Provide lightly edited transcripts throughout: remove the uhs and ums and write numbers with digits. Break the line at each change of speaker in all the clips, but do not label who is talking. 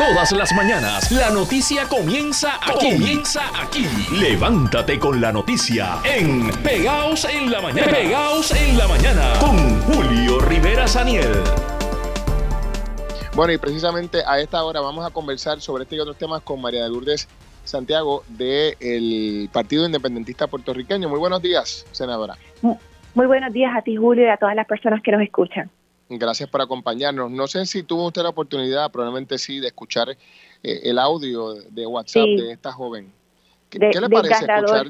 Todas las mañanas, la noticia comienza aquí. Levántate con la noticia en Pegaos en la Mañana. Pegaos en la Mañana con Julio Rivera Saniel.
Bueno, y precisamente a esta hora vamos a conversar sobre este y otros temas con María de Lourdes Santiago del Partido Independentista Puertorriqueño. Muy buenos días, senadora.
Muy buenos días a ti, Julio, y a todas las personas que nos escuchan.
Gracias por acompañarnos. No sé si tuvo usted la oportunidad, probablemente sí, de escuchar el audio de WhatsApp de esta joven. ¿Qué le parece escuchar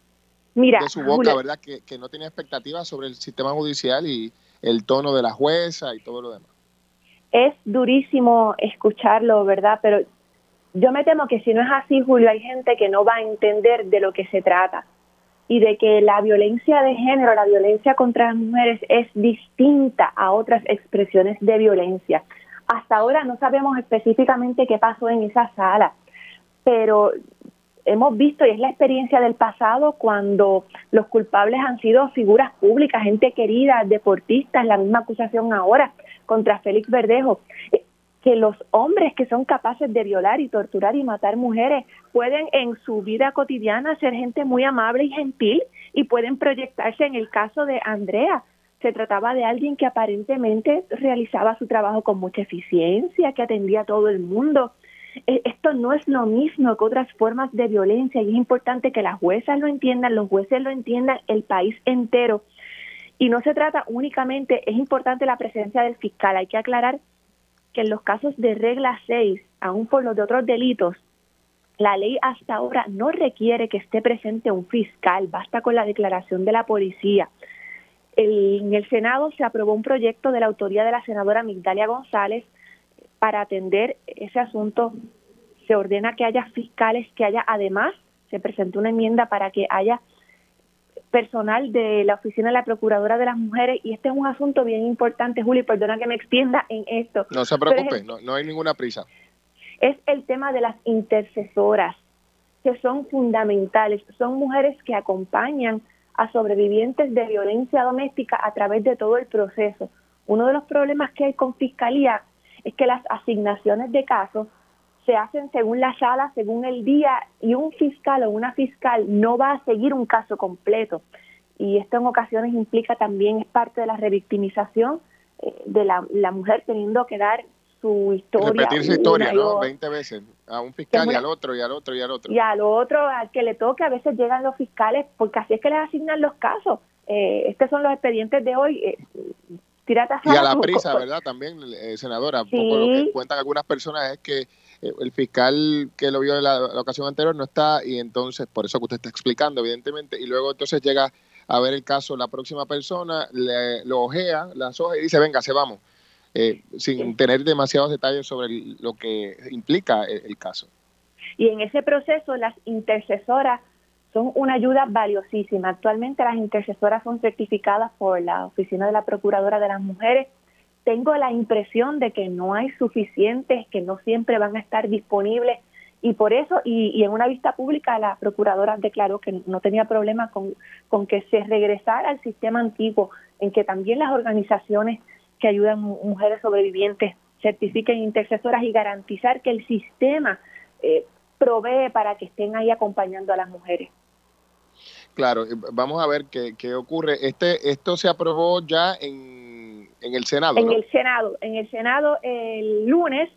de su boca, Julio, verdad, que no tenía expectativas sobre el sistema judicial y el tono de la jueza y todo lo demás?
Es durísimo escucharlo, ¿verdad? Pero yo me temo que si no es así, Julio, hay gente que no va a entender de lo que se trata y de que la violencia de género, la violencia contra las mujeres es distinta a otras expresiones de violencia. Hasta ahora no sabemos específicamente qué pasó en esa sala, pero hemos visto, y es la experiencia del pasado, cuando los culpables han sido figuras públicas, gente querida, deportistas, la misma acusación ahora contra Félix Verdejo, que los hombres que son capaces de violar y torturar y matar mujeres pueden en su vida cotidiana ser gente muy amable y gentil y pueden proyectarse. En el caso de Andrea, se trataba de alguien que aparentemente realizaba su trabajo con mucha eficiencia, que atendía a todo el mundo. Esto no es lo mismo que otras formas de violencia y es importante que las juezas lo entiendan, los jueces lo entiendan, el país entero. Y no se trata únicamente, es importante la presencia del fiscal. Hay que aclarar que en los casos de regla 6, aún por los de otros delitos, la ley hasta ahora no requiere que esté presente un fiscal, basta con la declaración de la policía. En el Senado se aprobó un proyecto de la autoría de la senadora Migdalia González para atender ese asunto. Se ordena que haya fiscales, que haya además, se presentó una enmienda para que haya personal de la Oficina de la Procuradora de las Mujeres, y este es un asunto bien importante, Juli, perdona que me extienda en esto.
No se preocupe, no hay ninguna prisa.
Es el tema de las intercesoras, que son fundamentales, son mujeres que acompañan a sobrevivientes de violencia doméstica a través de todo el proceso. Uno de los problemas que hay con Fiscalía es que las asignaciones de casos se hacen según la sala, según el día, y un fiscal o una fiscal no va a seguir un caso completo. Y esto en ocasiones implica también, es parte de la revictimización de la mujer teniendo que dar su historia.
Repetir su historia, ¿no? 20 veces, a un fiscal y al otro, y al otro, y al otro.
Y al otro, al que le toque, a veces llegan los fiscales, porque así es que les asignan los casos. Estos son los expedientes de hoy.
Y a la prisa, ¿verdad? También, senadora,
sí.
Poco lo que cuentan algunas personas es que el fiscal que lo vio en la ocasión anterior no está, y entonces, por eso que usted está explicando, evidentemente, y luego entonces llega a ver el caso la próxima persona, lo ojea, las hojas y dice, venga, se vamos, sin tener demasiados detalles sobre lo que implica el caso.
Y en ese proceso las intercesoras son una ayuda valiosísima. Actualmente las intercesoras son certificadas por la Oficina de la Procuradora de las Mujeres. Tengo la impresión de que no hay suficientes, que no siempre van a estar disponibles, y por eso, y en una vista pública, la Procuradora declaró que no tenía problema con que se regresara al sistema antiguo, en que también las organizaciones que ayudan a mujeres sobrevivientes certifiquen intercesoras y garantizar que el sistema provee para que estén ahí acompañando a las mujeres.
Claro, vamos a ver qué ocurre. Esto se aprobó ya en el Senado, ¿no?
En el Senado el lunes,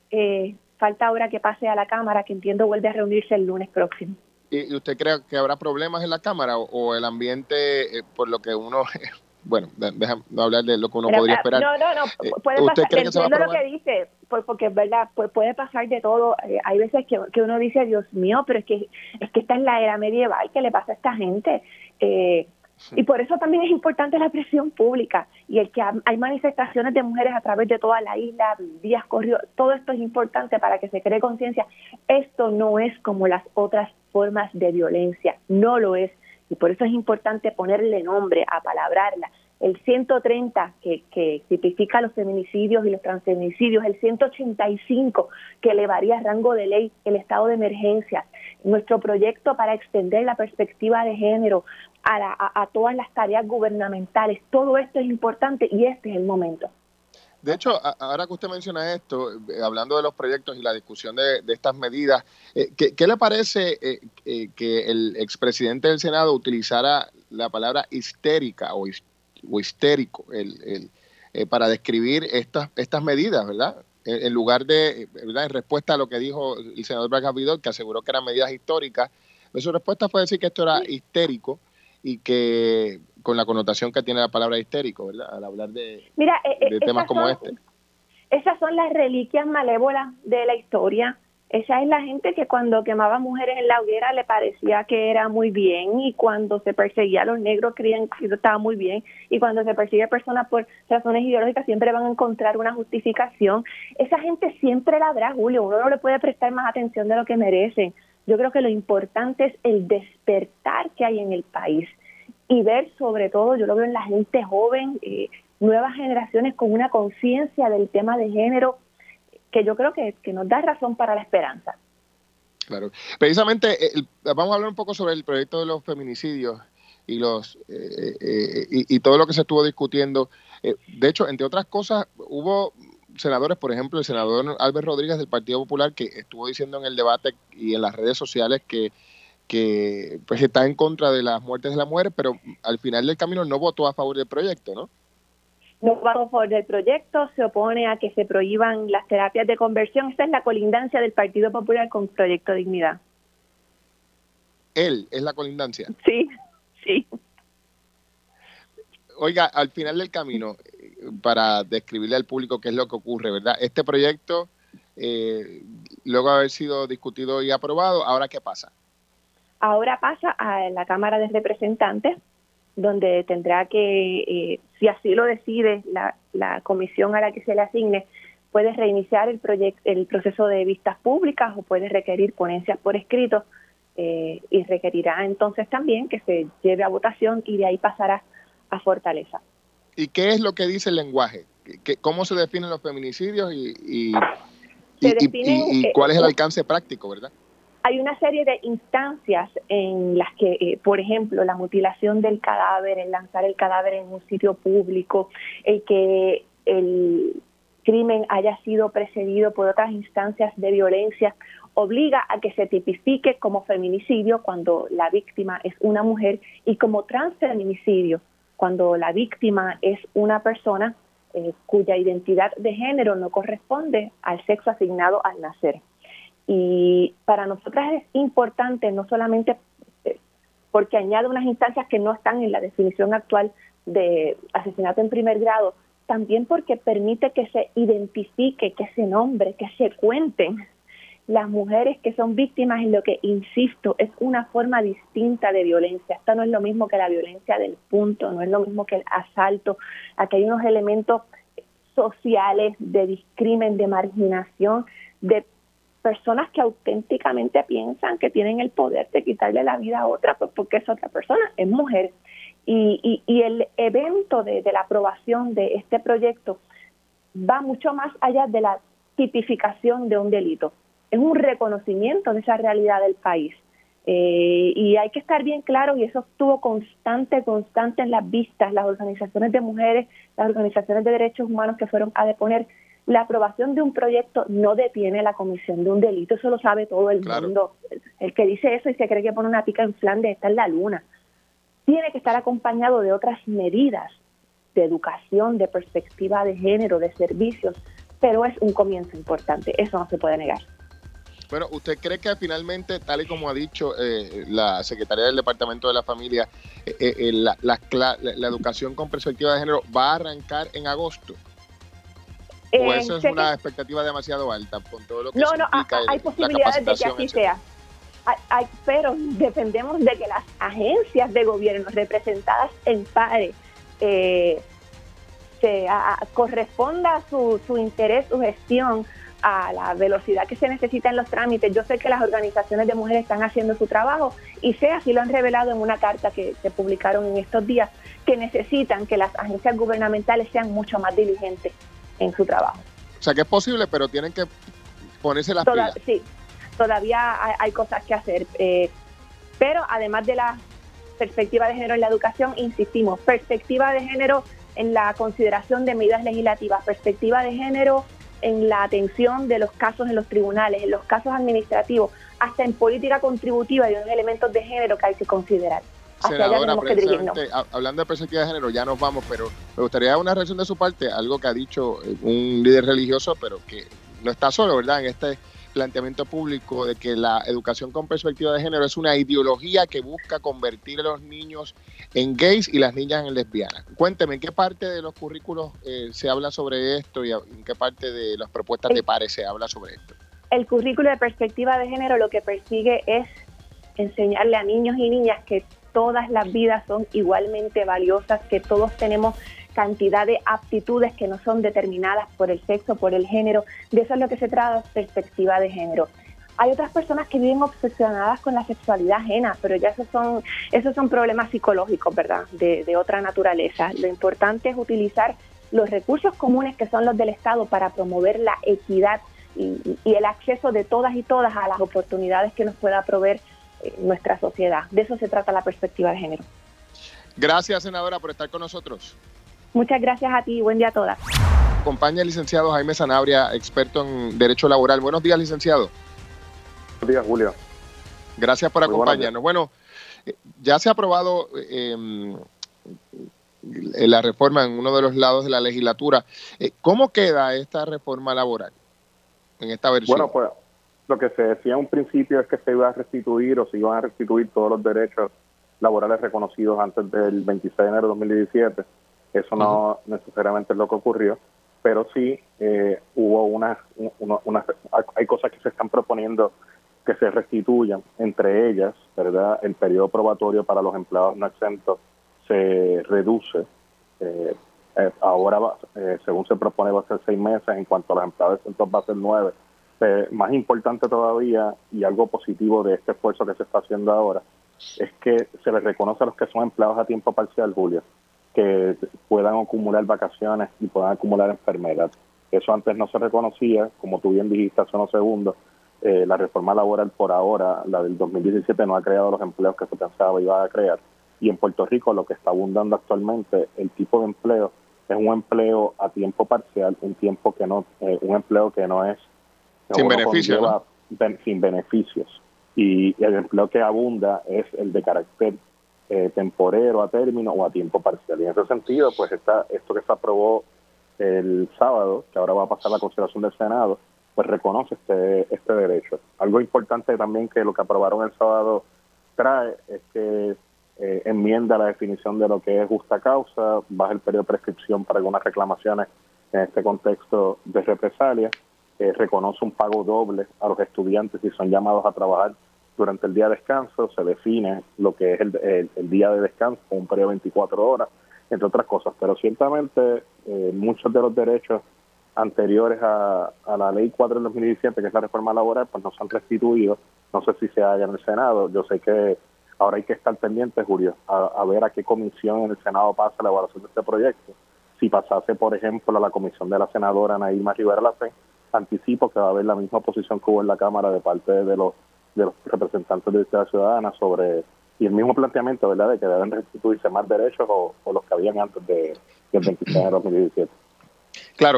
falta ahora que pase a la Cámara, que entiendo vuelve a reunirse el lunes próximo.
¿Y usted cree que habrá problemas en la Cámara o el ambiente, por lo que uno... Bueno, déjame hablar de lo que uno podría esperar.
No, puede pasar. Entiendo lo que dice, porque es verdad, puede pasar de todo. Hay veces que uno dice, Dios mío, pero es que esta es la era medieval, ¿qué le pasa a esta gente? Y por eso también es importante la presión pública y el que hay manifestaciones de mujeres a través de toda la isla, días corridos, todo esto es importante para que se cree conciencia. Esto no es como las otras formas de violencia, no lo es. Y por eso es importante ponerle nombre, apalabrarla. El 130 que tipifica los feminicidios y los transfeminicidios, el 185 que elevaría a rango de ley el estado de emergencia, nuestro proyecto para extender la perspectiva de género a todas las tareas gubernamentales, todo esto es importante y este es el momento.
De hecho, ahora que usted menciona esto, hablando de los proyectos y la discusión de estas medidas, ¿qué le parece que el expresidente del Senado utilizara la palabra histérica o histérico para describir estas medidas, ¿verdad? En lugar de, ¿verdad?, en respuesta a lo que dijo el senador Braga Vidal, que aseguró que eran medidas históricas, su respuesta fue decir que esto era histérico y que con la connotación que tiene la palabra histérico, ¿verdad?, al hablar de temas como este.
Esas son las reliquias malévolas de la historia. Esa es la gente que cuando quemaba mujeres en la hoguera le parecía que era muy bien, y cuando se perseguía a los negros creían que estaba muy bien, y cuando se persigue a personas por razones ideológicas siempre van a encontrar una justificación. Esa gente siempre la habrá, Julio, uno no le puede prestar más atención de lo que merecen. Yo creo que lo importante es el despertar que hay en el país y ver, sobre todo, yo lo veo en la gente joven, nuevas generaciones con una conciencia del tema de género que yo creo que nos da razón para la esperanza.
Claro. Precisamente, vamos a hablar un poco sobre el proyecto de los feminicidios y y todo lo que se estuvo discutiendo. De hecho, entre otras cosas, hubo senadores, por ejemplo, el senador Albert Rodríguez del Partido Popular, que estuvo diciendo en el debate y en las redes sociales que pues está en contra de las muertes de las mujeres, pero al final del camino no votó a favor del proyecto, ¿no?
No votó a favor del proyecto, se opone a que se prohíban las terapias de conversión. Esta es la colindancia del Partido Popular con Proyecto Dignidad.
Él es la colindancia.
Sí, sí.
Oiga, al final del camino, para describirle al público qué es lo que ocurre, ¿verdad? Este proyecto, luego de haber sido discutido y aprobado, ¿ahora qué pasa?
Ahora pasa a la Cámara de Representantes, donde tendrá que, si así lo decide la comisión a la que se le asigne, puede reiniciar el proceso de vistas públicas o puede requerir ponencias por escrito, y requerirá entonces también que se lleve a votación y de ahí pasará a Fortaleza.
¿Y qué es lo que dice el lenguaje? ¿Cómo se definen los feminicidios y cuál es el alcance práctico, verdad?
Hay una serie de instancias en las que, por ejemplo, la mutilación del cadáver, el lanzar el cadáver en un sitio público, el que el crimen haya sido precedido por otras instancias de violencia, obliga a que se tipifique como feminicidio cuando la víctima es una mujer y como transfeminicidio cuando la víctima es una persona cuya identidad de género no corresponde al sexo asignado al nacer. Y para nosotras es importante, no solamente porque añade unas instancias que no están en la definición actual de asesinato en primer grado, también porque permite que se identifique, que se nombre, que se cuenten las mujeres que son víctimas en lo que, insisto, es una forma distinta de violencia. Esta no es lo mismo que la violencia del punto, no es lo mismo que el asalto. Aquí hay unos elementos sociales de discrimen, de marginación, de personas que auténticamente piensan que tienen el poder de quitarle la vida a otra, pues porque es otra persona, es mujer. Y el evento de la aprobación de este proyecto va mucho más allá de la tipificación de un delito. Es un reconocimiento de esa realidad del país. Y hay que estar bien claro, y eso estuvo constante en las vistas, las organizaciones de mujeres, las organizaciones de derechos humanos que fueron a deponer. La aprobación de un proyecto no detiene la comisión de un delito, eso lo sabe todo el mundo. El que dice eso y se cree que pone una pica en Flandes está en la luna. Tiene que estar acompañado de otras medidas de educación, de perspectiva de género, de servicios, pero es un comienzo importante, eso no se puede negar.
Bueno, ¿usted cree que finalmente, tal y como ha dicho la secretaria del Departamento de la Familia, la educación con perspectiva de género va a arrancar en agosto? ¿O eso es una expectativa demasiado alta con todo lo que implica
hay posibilidades de que así sea. Pero dependemos de que las agencias de gobierno representadas en PARE corresponda su interés, su gestión a la velocidad que se necesita en los trámites. Yo sé que las organizaciones de mujeres están haciendo su trabajo y sé, así lo han revelado en una carta que se publicaron en estos días, que necesitan que las agencias gubernamentales sean mucho más diligentes en su trabajo.
O sea, que es posible, pero tienen que ponerse las pilas.
Sí, todavía hay cosas que hacer. Pero además de la perspectiva de género en la educación, insistimos, perspectiva de género en la consideración de medidas legislativas, perspectiva de género en la atención de los casos en los tribunales, en los casos administrativos, hasta en política contributiva hay unos elementos de género que hay que considerar.
Senadora, precisamente, hablando de perspectiva de género, ya nos vamos, pero me gustaría una reacción de su parte, algo que ha dicho un líder religioso, pero que no está solo, ¿verdad?, en este planteamiento público de que la educación con perspectiva de género es una ideología que busca convertir a los niños en gays y las niñas en lesbianas. Cuénteme, ¿en qué parte de los currículos se habla sobre esto y en qué parte de las propuestas de pares se habla sobre esto?
El currículo de perspectiva de género lo que persigue es enseñarle a niños y niñas que todas las vidas son igualmente valiosas, que todos tenemos cantidad de aptitudes que no son determinadas por el sexo, por el género. De eso es lo que se trata, perspectiva de género. Hay otras personas que viven obsesionadas con la sexualidad ajena, pero ya esos son problemas psicológicos, ¿verdad?, de otra naturaleza. Lo importante es utilizar los recursos comunes que son los del Estado para promover la equidad y el acceso de todas y todas a las oportunidades que nos pueda proveer nuestra sociedad. De eso se trata la perspectiva de género.
Gracias, senadora, por estar con nosotros.
Muchas gracias a ti y buen día a todas.
Acompaña el licenciado Jaime Sanabria, experto en Derecho Laboral. Buenos días, licenciado.
Buenos días, Julio.
Gracias por acompañarnos. Bueno, ya se ha aprobado la reforma en uno de los lados de la legislatura. ¿Cómo queda esta reforma laboral en esta versión?
Bueno, pues lo que se decía en un principio es que se iba a restituir o se iban a restituir todos los derechos laborales reconocidos antes del 26 de enero de 2017. Eso no necesariamente es lo que ocurrió, pero sí hubo hay cosas que se están proponiendo que se restituyan, entre ellas, ¿verdad?, el periodo probatorio para los empleados no exentos se reduce. Ahora, según se propone, va a ser 6 meses, en cuanto a los empleados exentos va a ser 9. Más importante todavía, y algo positivo de este esfuerzo que se está haciendo ahora, es que se les reconoce a los que son empleados a tiempo parcial, Julio, que puedan acumular vacaciones y puedan acumular enfermedad. Eso antes no se reconocía, como tú bien dijiste hace unos segundos. La reforma laboral por ahora, la del 2017, no ha creado los empleos que se pensaba iba a crear. Y en Puerto Rico lo que está abundando actualmente, el tipo de empleo, es un empleo a tiempo parcial, un empleo que no es
sin beneficios, ¿no?
Sin beneficios. Y el empleo que abunda es el de carácter temporero, a término o a tiempo parcial. Y en ese sentido, pues esto que se aprobó el sábado, que ahora va a pasar a la consideración del Senado, pues reconoce este derecho. Algo importante también que lo que aprobaron el sábado trae es que enmienda la definición de lo que es justa causa, baja el periodo de prescripción para algunas reclamaciones en este contexto de represalia, reconoce un pago doble a los estudiantes si son llamados a trabajar durante el día de descanso, se define lo que es el día de descanso con un periodo de 24 horas, entre otras cosas. Pero ciertamente muchos de los derechos anteriores a la Ley 4 del 2017, que es la reforma laboral, pues no se han restituido. No sé si se haya en el Senado. Yo sé que ahora hay que estar pendiente, Julio, a ver a qué comisión en el Senado pasa la evaluación de este proyecto. Si pasase, por ejemplo, a la comisión de la senadora Ana Irma Rivera Lacén, anticipo que va a haber la misma posición que hubo en la Cámara de parte de los representantes de la ciudadana y el mismo planteamiento, ¿verdad?, de que deben restituirse más derechos o los que habían antes del 26 de 2017.
Claro,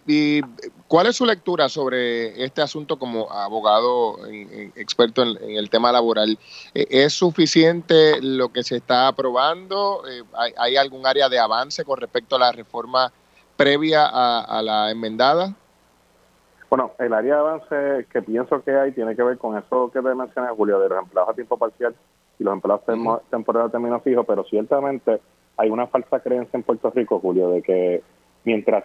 y ¿cuál es su lectura sobre este asunto como abogado experto en el tema laboral? ¿Es suficiente lo que se está aprobando? ¿Hay algún área de avance con respecto a la reforma previa a la enmendada?
Bueno, el área de avance que pienso que hay tiene que ver con eso que te mencioné, Julio, de los empleados a tiempo parcial y los empleados temporales a término fijo, pero ciertamente hay una falsa creencia en Puerto Rico, Julio, de que mientras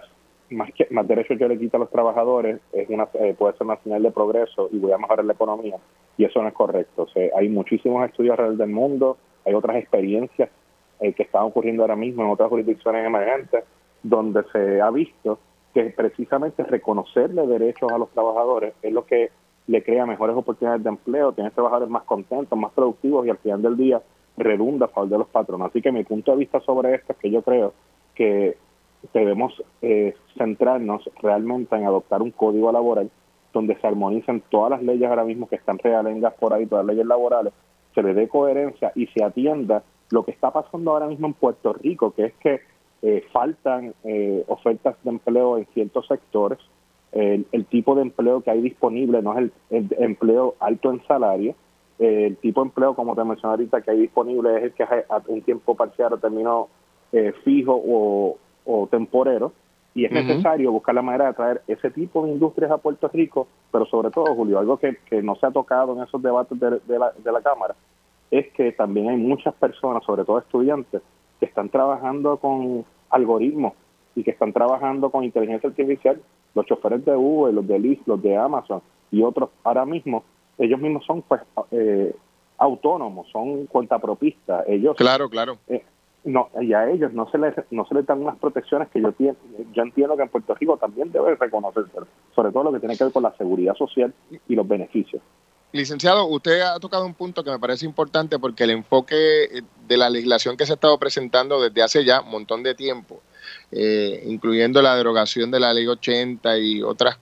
más derechos yo le quito a los trabajadores, puede ser una señal de progreso y voy a mejorar la economía, y eso no es correcto. O sea, hay muchísimos estudios alrededor del mundo, hay otras experiencias que están ocurriendo ahora mismo en otras jurisdicciones emergentes, donde se ha visto que precisamente reconocerle derechos a los trabajadores es lo que le crea mejores oportunidades de empleo, tiene trabajadores más contentos, más productivos y al final del día redunda a favor de los patronos. Así que mi punto de vista sobre esto es que yo creo que debemos centrarnos realmente en adoptar un código laboral donde se armonicen todas las leyes ahora mismo que están realengas por ahí, todas las leyes laborales, se le dé coherencia y se atienda lo que está pasando ahora mismo en Puerto Rico, que es que faltan ofertas de empleo en ciertos sectores. El tipo de empleo que hay disponible no es el empleo alto en salario. El tipo de empleo, como te mencioné ahorita, que hay disponible es el que es a un tiempo parcial o término fijo o temporero. Y es necesario buscar la manera de traer ese tipo de industrias a Puerto Rico, pero sobre todo, Julio, algo que no se ha tocado en esos debates de la Cámara, es que también hay muchas personas, sobre todo estudiantes, que están trabajando con algoritmos y que están trabajando con inteligencia artificial. Los choferes de Uber, los de Lyft, los de Amazon y otros, ahora mismo, ellos mismos son pues autónomos, son cuentapropistas. Ellos,
claro.
No, y a ellos no se les dan unas protecciones que yo entiendo que en Puerto Rico también debe reconocerse, sobre todo lo que tiene que ver con la seguridad social y los beneficios.
Licenciado, usted ha tocado un punto que me parece importante porque el enfoque de la legislación que se ha estado presentando desde hace ya un montón de tiempo, incluyendo la derogación de la Ley 80 y otras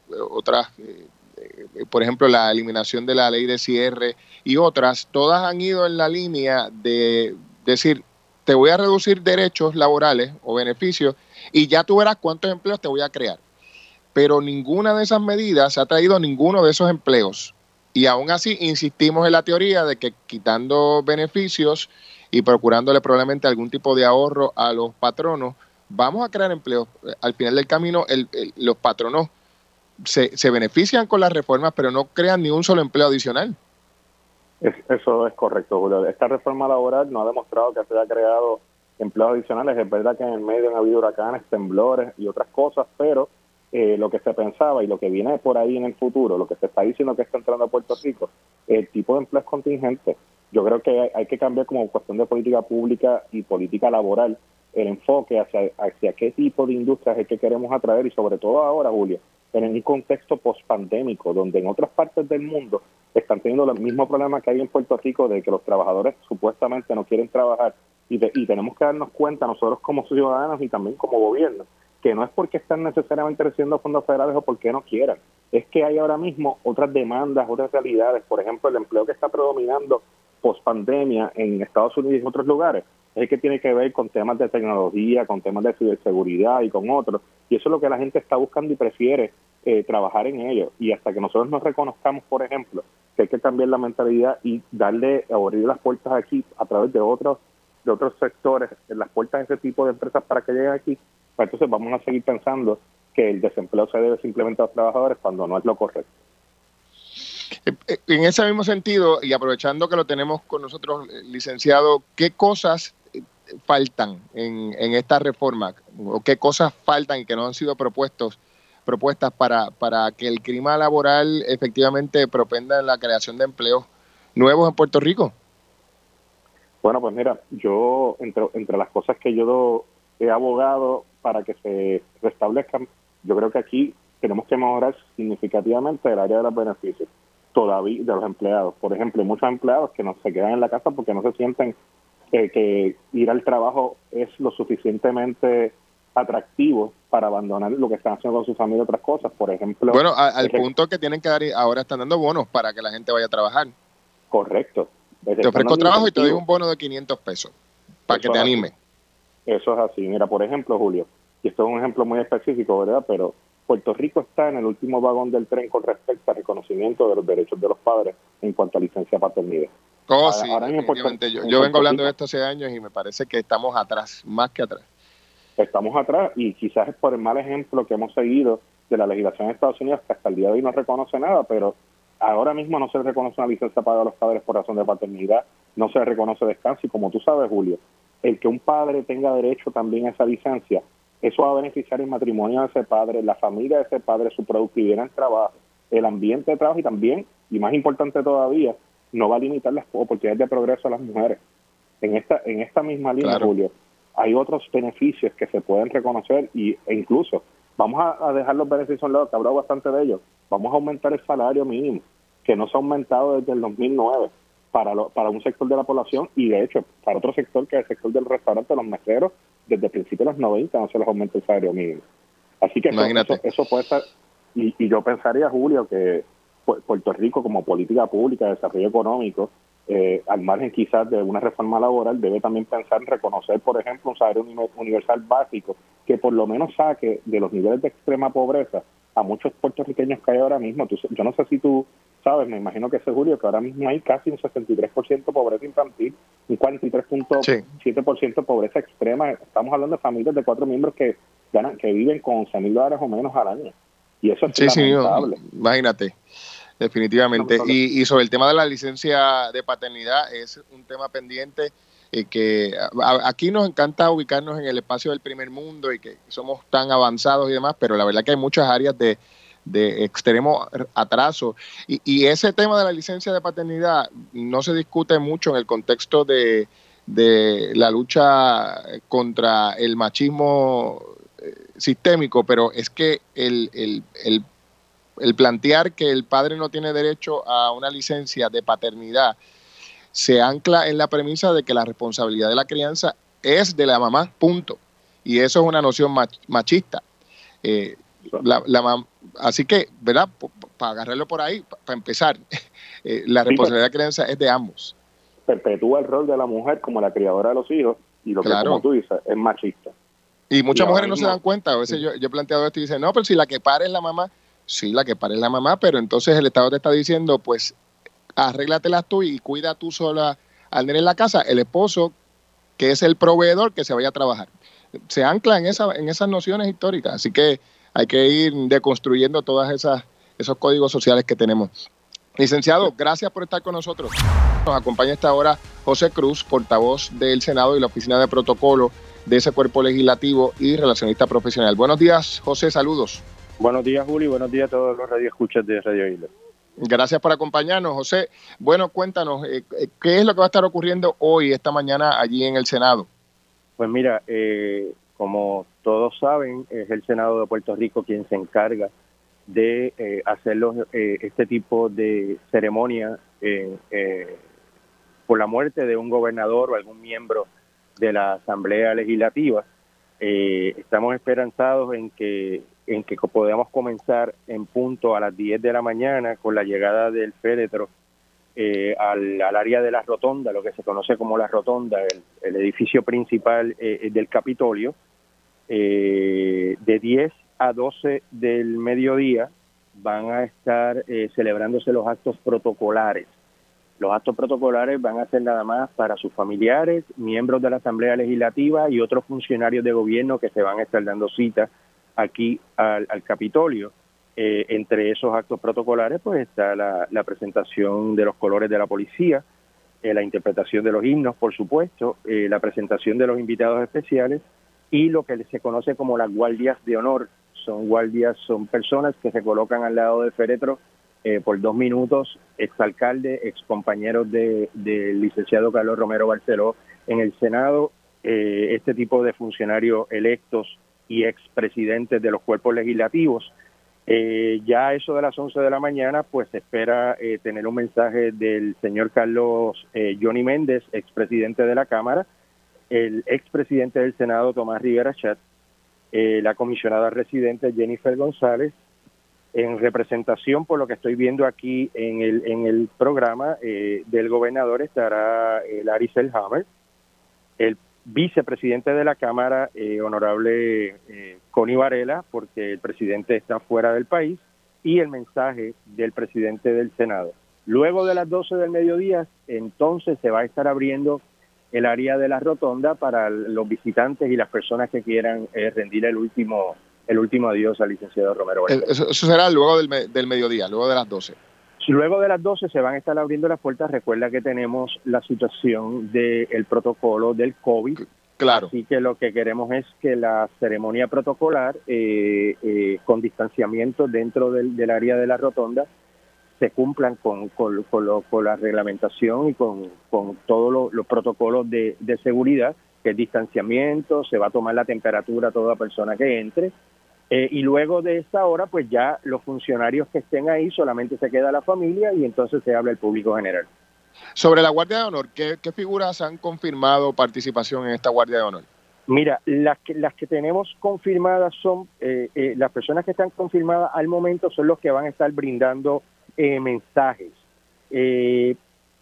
por ejemplo, la eliminación de la Ley de cierre y otras, todas han ido en la línea de decir, te voy a reducir derechos laborales o beneficios y ya tú verás cuántos empleos te voy a crear. Pero ninguna de esas medidas ha traído ninguno de esos empleos. Y aún así insistimos en la teoría de que quitando beneficios y procurándole probablemente algún tipo de ahorro a los patronos, vamos a crear empleos. Al final del camino, los patronos se benefician con las reformas, pero no crean ni un solo empleo adicional.
Eso es correcto, Julio. Esta reforma laboral no ha demostrado que se haya creado empleos adicionales. Es verdad que en el medio han habido huracanes, temblores y otras cosas, pero lo que se pensaba y lo que viene por ahí en el futuro, lo que se está diciendo que está entrando a Puerto Rico, el tipo de empleo es contingente. Yo creo que hay que cambiar como cuestión de política pública y política laboral el enfoque hacia qué tipo de industrias es que queremos atraer y sobre todo ahora, Julio, en un contexto post-pandémico, donde en otras partes del mundo están teniendo el mismo problema que hay en Puerto Rico de que los trabajadores supuestamente no quieren trabajar y tenemos que darnos cuenta nosotros como ciudadanos y también como gobierno que no es porque están necesariamente recibiendo fondos federales o porque no quieran, es que hay ahora mismo otras demandas, otras realidades. Por ejemplo, el empleo que está predominando post-pandemia en Estados Unidos y en otros lugares es el que tiene que ver con temas de tecnología, con temas de ciberseguridad y con otros, y eso es lo que la gente está buscando y prefiere trabajar en ello. Y hasta que nosotros nos reconozcamos, por ejemplo, que hay que cambiar la mentalidad y abrir las puertas aquí a través de otros sectores, las puertas de ese tipo de empresas para que lleguen aquí, pues entonces vamos a seguir pensando que el desempleo se debe simplemente a los trabajadores cuando no es lo correcto.
En ese mismo sentido, y aprovechando que lo tenemos con nosotros, licenciado, ¿qué cosas faltan en esta reforma? ¿O qué cosas faltan y que no han sido propuestas para que el clima laboral efectivamente propenda en la creación de empleos nuevos en Puerto Rico?
Bueno, pues mira, yo entre las cosas que yo he abogado para que se restablezcan, yo creo que aquí tenemos que mejorar significativamente el área de los beneficios todavía de los empleados. Por ejemplo, hay muchos empleados que no se quedan en la casa porque no se sienten que ir al trabajo es lo suficientemente atractivo para abandonar lo que están haciendo con su familia y otras cosas. Por ejemplo,
bueno, al punto que tienen que dar, ahora están dando bonos para que la gente vaya a trabajar.
Correcto.
Te ofrezco trabajo y te doy un bono de $500 para que te anime.
Eso es así. Mira, por ejemplo, Julio, y esto es un ejemplo muy específico, ¿verdad? Pero Puerto Rico está en el último vagón del tren con respecto al reconocimiento de los derechos de los padres en cuanto a licencia paternidad.
Sí, definitivamente. Yo vengo hablando de esto hace años y me parece que estamos atrás, más que atrás.
Estamos atrás y quizás es por el mal ejemplo que hemos seguido de la legislación de Estados Unidos, que hasta el día de hoy no reconoce nada, pero ahora mismo no se reconoce una licencia pagada a los padres por razón de paternidad, no se reconoce descanso y como tú sabes, Julio, el que un padre tenga derecho también a esa licencia, eso va a beneficiar el matrimonio de ese padre, la familia de ese padre, su productividad en el trabajo, el ambiente de trabajo y también, y más importante todavía, no va a limitar las oportunidades de progreso a las mujeres. En esta misma línea, claro, Julio, hay otros beneficios que se pueden reconocer e incluso vamos a dejar los beneficios a un lado, que hablado bastante de ellos, vamos a aumentar el salario mínimo, que no se ha aumentado desde el 2009 para un sector de la población y de hecho para otro sector que es el sector del restaurante, los meseros, desde principios de los 90 no se les aumenta el salario mínimo. Así que eso puede estar, y yo pensaría, Julio, que Puerto Rico como política pública de desarrollo económico al margen quizás de una reforma laboral, debe también pensar en reconocer, por ejemplo, un salario universal básico que por lo menos saque de los niveles de extrema pobreza a muchos puertorriqueños que hay ahora mismo. Yo no sé si tú sabes, me imagino que es Julio, que ahora mismo hay casi un 63% de pobreza infantil, un 43.7% de pobreza extrema. Estamos hablando de familias de 4 miembros que viven con $11,000 o menos al año. Y eso es lamentable.
Imagínate. Definitivamente. Y sobre el tema de la licencia de paternidad, es un tema pendiente que aquí nos encanta ubicarnos en el espacio del primer mundo y que somos tan avanzados y demás, pero la verdad que hay muchas áreas de extremo atraso. Y ese tema de la licencia de paternidad no se discute mucho en el contexto de la lucha contra el machismo sistémico, pero es que el plantear que el padre no tiene derecho a una licencia de paternidad se ancla en la premisa de que la responsabilidad de la crianza es de la mamá, punto. Y eso es una noción machista. Así que, ¿verdad? Para agarrarlo por ahí, para empezar, la responsabilidad de la crianza es de ambos.
Perpetúa el rol de la mujer como la criadora de los hijos y lo que, como tú dices, es machista.
Y muchas mujeres no se dan cuenta. A veces yo he planteado esto y dicen, no, pero si la que pare es la mamá. Sí, la que pare es la mamá, pero entonces el Estado te está diciendo, pues, arréglatelas tú y cuida tú sola al nene en la casa. El esposo, que es el proveedor, que se vaya a trabajar. Se ancla en esas nociones históricas. Así que hay que ir deconstruyendo todas esos códigos sociales que tenemos. Licenciado, gracias por estar con nosotros. Nos acompaña a esta hora José Cruz, portavoz del Senado y la Oficina de Protocolo de ese cuerpo legislativo y relacionista profesional. Buenos días, José, saludos.
Buenos días, Juli, buenos días a todos los radioescuchas de Radio Isla.
Gracias por acompañarnos, José. Bueno, cuéntanos, ¿qué es lo que va a estar ocurriendo hoy, esta mañana, allí en el Senado?
Pues mira, como todos saben, es el Senado de Puerto Rico quien se encarga de hacer este tipo de ceremonia por la muerte de un gobernador o algún miembro de la Asamblea Legislativa. Estamos esperanzados en que podamos comenzar en punto a las 10 de la mañana con la llegada del féretro al área de la rotonda, lo que se conoce como la rotonda, el edificio principal del Capitolio. De 10 a 12 del mediodía van a estar celebrándose los actos protocolares. Los actos protocolares van a ser nada más para sus familiares, miembros de la Asamblea Legislativa y otros funcionarios de gobierno que se van a estar dando cita aquí al Capitolio. Entre esos actos protocolares pues está la presentación de los colores de la policía, la interpretación de los himnos, por supuesto, la presentación de los invitados especiales y lo que se conoce como las guardias de honor. Son personas que se colocan al lado del féretro por 2 minutos, exalcalde, excompañeros del licenciado Carlos Romero Barceló en el Senado, este tipo de funcionarios electos y expresidentes de los cuerpos legislativos. Ya a eso de las 11 de la mañana, pues se espera tener un mensaje del señor Carlos Johnny Méndez, expresidente de la Cámara, el expresidente del Senado Tomás Rivera Chatz, la comisionada residente Jennifer González, en representación, por lo que estoy viendo aquí en el programa del gobernador, estará Larry Selhammer, el vicepresidente de la Cámara, honorable Connie Varela, porque el presidente está fuera del país, y el mensaje del presidente del Senado. Luego de las 12 del mediodía, entonces se va a estar abriendo el área de la rotonda para los visitantes y las personas que quieran rendir el último adiós al licenciado Romero Barceló.
Eso será luego del mediodía, luego de las 12.
Luego de las 12 se van a estar abriendo las puertas. Recuerda que tenemos la situación del protocolo del COVID.
Claro.
Así que lo que queremos es que la ceremonia protocolar con distanciamiento dentro del área de la rotonda se cumplan con la reglamentación y con todos los protocolos de seguridad, que es distanciamiento, se va a tomar la temperatura a toda persona que entre. Y luego de esa hora, pues ya los funcionarios que estén ahí, solamente se queda la familia y entonces se habla el público general.
Sobre la Guardia de Honor, ¿qué figuras han confirmado participación en esta Guardia de Honor?
Mira, las que tenemos confirmadas son, las personas que están confirmadas al momento son los que van a estar brindando mensajes.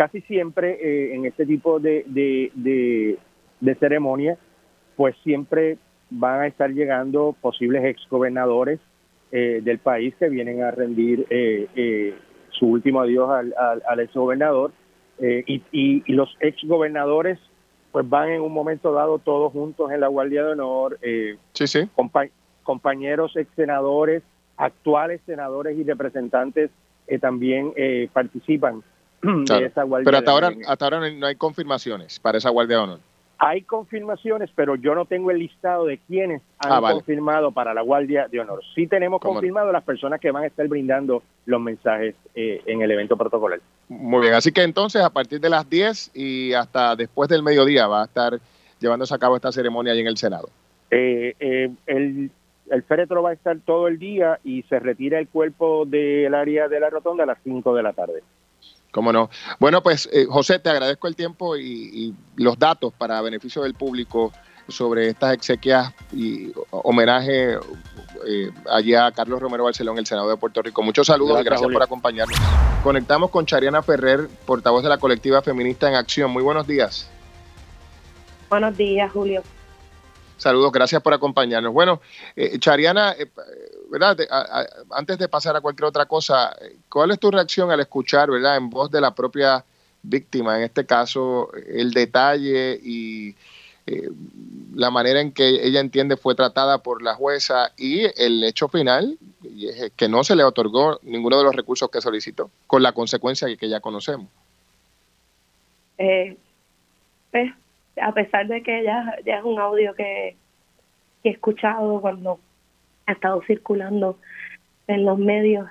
casi siempre en este tipo de ceremonia, pues siempre van a estar llegando posibles exgobernadores del país que vienen a rendir su último adiós al exgobernador, y los exgobernadores pues van en un momento dado todos juntos en la Guardia de Honor,
Sí.
compañeros ex senadores, actuales senadores y representantes también participan de esa Guardia
Pero
de Honor.
hasta ahora no hay confirmaciones para esa Guardia de Honor.
Hay confirmaciones, pero yo no tengo el listado de quienes han confirmado para la Guardia de Honor. Sí tenemos confirmado las personas que van a estar brindando los mensajes en el evento protocolar.
Muy bien, así que entonces a partir de las 10 y hasta después del mediodía va a estar llevándose a cabo esta ceremonia ahí en el Senado.
El féretro va a estar todo el día y se retira el cuerpo del área de la rotonda a las 5 de la tarde.
¿Cómo no? Bueno, pues José, te agradezco el tiempo y los datos para beneficio del público sobre estas exequias y homenaje allá a Carlos Romero Barceló en el Senado de Puerto Rico. Muchos saludos y gracias por acompañarnos. Conectamos con Chariana Ferrer, portavoz de la colectiva Feminista en Acción. Muy buenos días.
Buenos días, Julio.
Saludos, gracias por acompañarnos. Bueno, Chariana, ¿verdad? Antes de pasar a cualquier otra cosa, ¿cuál es tu reacción al escuchar, ¿verdad?, en voz de la propia víctima, en este caso, el detalle y la manera en que ella entiende fue tratada por la jueza y el hecho final, que no se le otorgó ninguno de los recursos que solicitó, con la consecuencia que ya conocemos?
Pues, a pesar de que ya es un audio que he escuchado cuando ha estado circulando en los medios,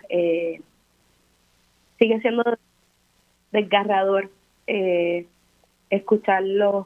sigue siendo desgarrador escuchar los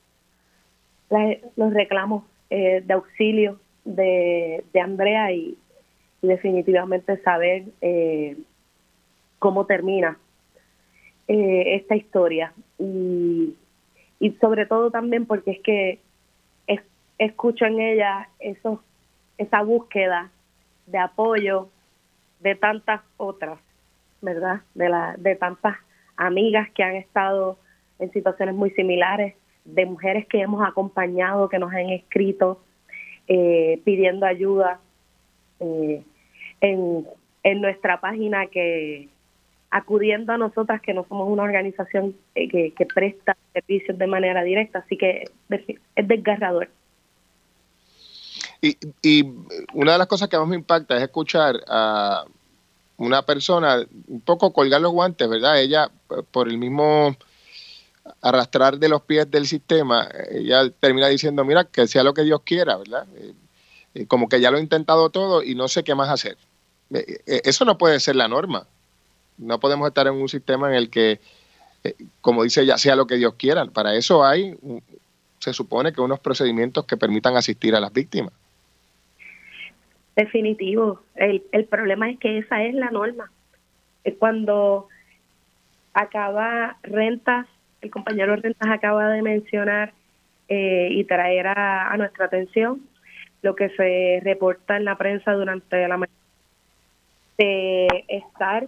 reclamos de auxilio de Andrea y definitivamente saber cómo termina esta historia. Y sobre todo también porque es que escucho en ella esa búsqueda de apoyo de tantas otras, ¿verdad? De tantas amigas que han estado en situaciones muy similares, de mujeres que hemos acompañado, que nos han escrito pidiendo ayuda en nuestra página, que acudiendo a nosotras, que no somos una organización que presta servicios de manera directa, así que es desgarrador.
Y una de las cosas que más me impacta es escuchar a una persona un poco colgar los guantes, ¿verdad? Ella, por el mismo arrastrar de los pies del sistema, ella termina diciendo, mira, que sea lo que Dios quiera, ¿verdad? Como que ya lo he intentado todo y no sé qué más hacer. Eso no puede ser la norma. No podemos estar en un sistema en el que, como dice ella, sea lo que Dios quiera. Para eso se supone que unos procedimientos que permitan asistir a las víctimas.
Definitivo. El problema es que esa es la norma. Cuando acaba Rentas, el compañero Rentas acaba de mencionar y traer a nuestra atención lo que se reporta en la prensa durante la mañana, de estar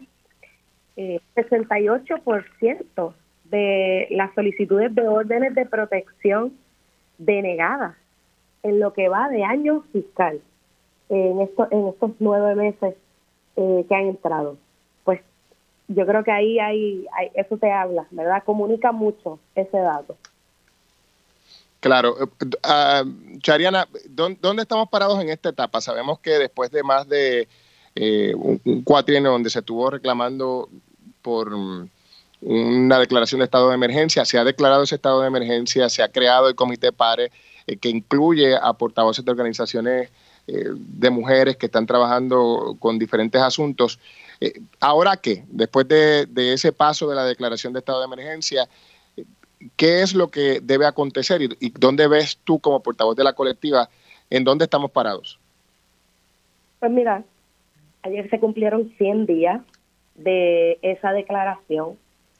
68% de las solicitudes de órdenes de protección denegadas en lo que va de año fiscal en estos 9 meses que han entrado. Pues yo creo que ahí hay eso te habla, ¿verdad? Comunica mucho ese dato.
Claro. Chariana, ¿dónde estamos parados en esta etapa? Sabemos que después de más de un cuatrienio donde se estuvo reclamando por una declaración de estado de emergencia, se ha declarado ese estado de emergencia, se ha creado el Comité PARE, que incluye a portavoces de organizaciones de mujeres que están trabajando con diferentes asuntos. ¿Ahora qué? Después de ese paso de la declaración de estado de emergencia, ¿qué es lo que debe acontecer y dónde ves tú como portavoz de la colectiva, en dónde estamos parados?
Pues mira, ayer se cumplieron 100 días de esa declaración.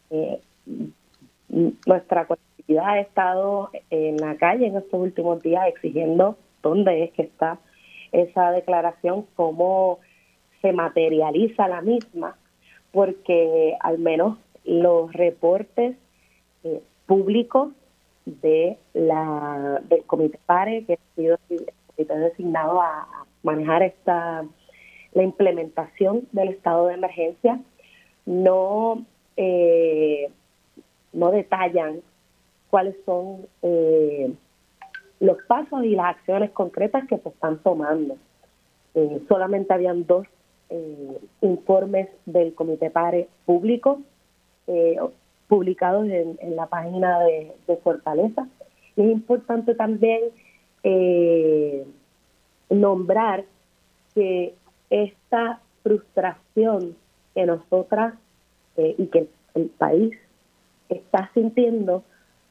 Nuestra colectividad ha estado en la calle en estos últimos días exigiendo dónde es que está esa declaración, cómo se materializa la misma, porque al menos los reportes públicos del Comité PARE, que ha sido el comité designado a manejar la implementación del estado de emergencia, no detallan cuáles son los pasos y las acciones concretas que se están tomando. Solamente habían 2 informes del Comité PARE públicos publicados en la página de Fortaleza. Y es importante también nombrar que esta frustración que nosotras y que el país está sintiendo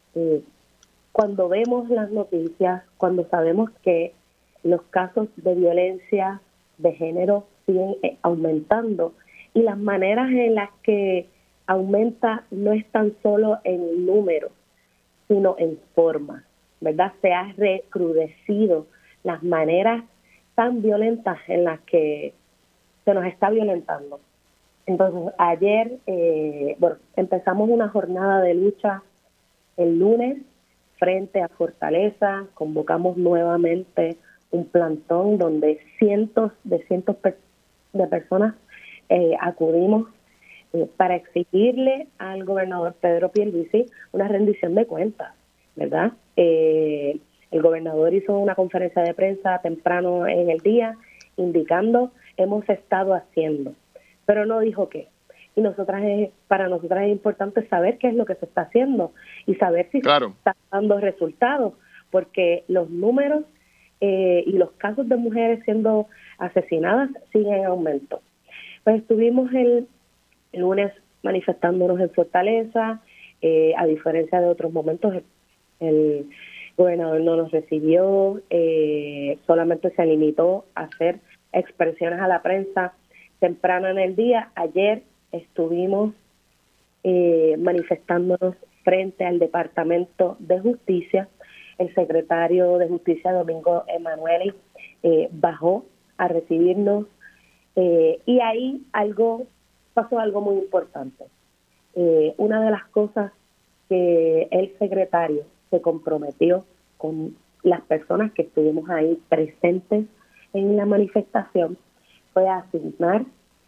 cuando vemos las noticias, cuando sabemos que los casos de violencia de género siguen aumentando, y las maneras en las que aumenta no es tan solo en número, sino en forma, ¿verdad? Se ha recrudecido las maneras tan violentas en las que se nos está violentando. Entonces, ayer, empezamos una jornada de lucha el lunes frente a Fortaleza, convocamos nuevamente un plantón donde cientos de personas acudimos para exigirle al gobernador Pedro Pierluisi una rendición de cuentas, ¿verdad? El gobernador hizo una conferencia de prensa temprano en el día indicando hemos estado haciendo, pero no dijo qué. Y para nosotras es importante saber qué es lo que se está haciendo y saber si se está dando resultados, porque los números y los casos de mujeres siendo asesinadas siguen en aumento. Pues estuvimos el lunes manifestándonos en Fortaleza, a diferencia de otros momentos, el gobernador no nos recibió, solamente se limitó a hacer expresiones a la prensa temprano en el día. Ayer estuvimos manifestándonos frente al Departamento de Justicia. El secretario de Justicia, Domingo Emanueli, bajó a recibirnos y ahí pasó algo muy importante. Una de las cosas que el secretario se comprometió con las personas que estuvimos ahí presentes en la manifestación fue asignar